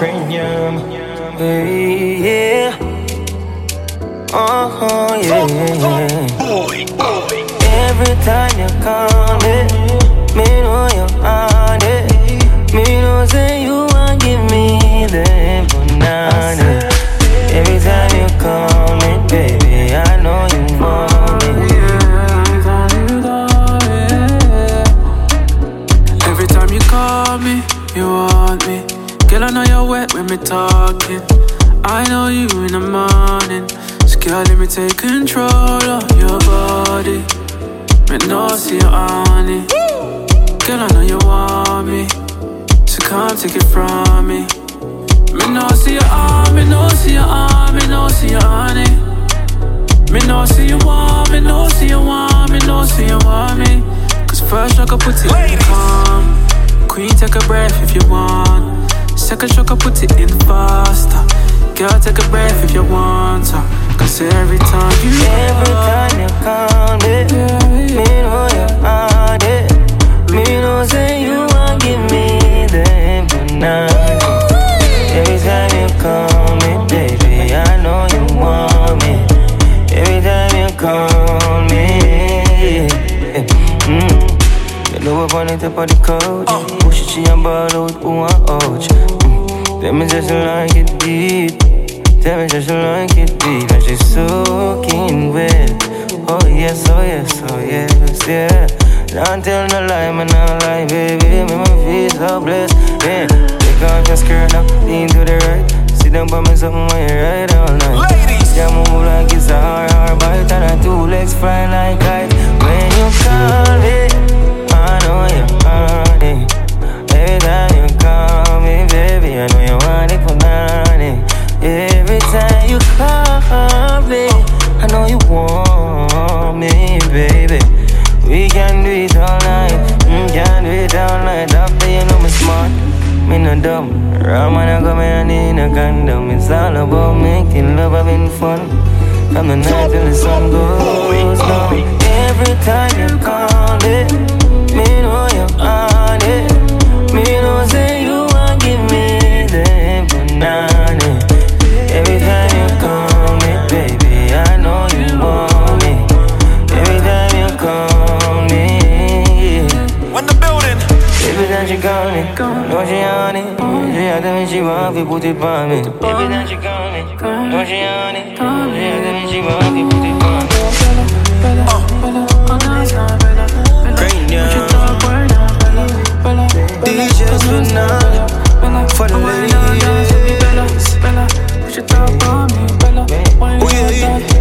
cranium. Yeah. Oh, yeah. Every time you call me know you're on it. Me know say you want give me the banana. Every time you call me, baby, I know you want me. Every time you call me, you want me. Girl, I know you're wet when me talking. I know you in the morning. So girl, let me take control of your body. Me know see you on it. Girl, I know you want me. So come take it from me. Me know see you on, me know see you on, me know see you on it. Me know see you want, me know see you want, me know see you want me. Cause first I could put it in calm. Queen, take a breath if you want. Second stroke, I put it in faster. Girl, take a breath if you want to. Cause every time you call me, me know you're on it. Me know say you want give me the banana. Every time you call me, baby, I know you want me. Every time you call me, you know up on the top of the couch. Push it, she and ball out, who want ouch. Tell me just like it deep. Tell me just like it deep. And she's soaking wet. Oh yes, oh yes, oh yes, yeah. Don't tell no lie, man, no lie, baby. Me my feel so blessed, yeah. Take off your skirt now, lean to the right. Sit down by me something when you ride all night. Ladies, yeah, move like it's a hard bite. And her two legs fly like kite. When you call me, I know you're on it. Every time you call me, baby, I know you want it for nothing. Every time you call me, I know you want me, baby. We can do it all night, can do it all night. After you know me smart, me no dumb. Ram and I come in and need a condom. It's all about making love, having fun. From the night till the sun goes down. Every time you call me know you're on it. Me know say you want give me the banana. Every time you call me, baby, I know you want me. Every time you call me, when the building. every time she call me, know she on it. She had to me she want to put it on me. Every time she call me, know she on it. She had to me she want to put it on me. Cranium. DJ's banana for the ladies. Oh yeah, yeah.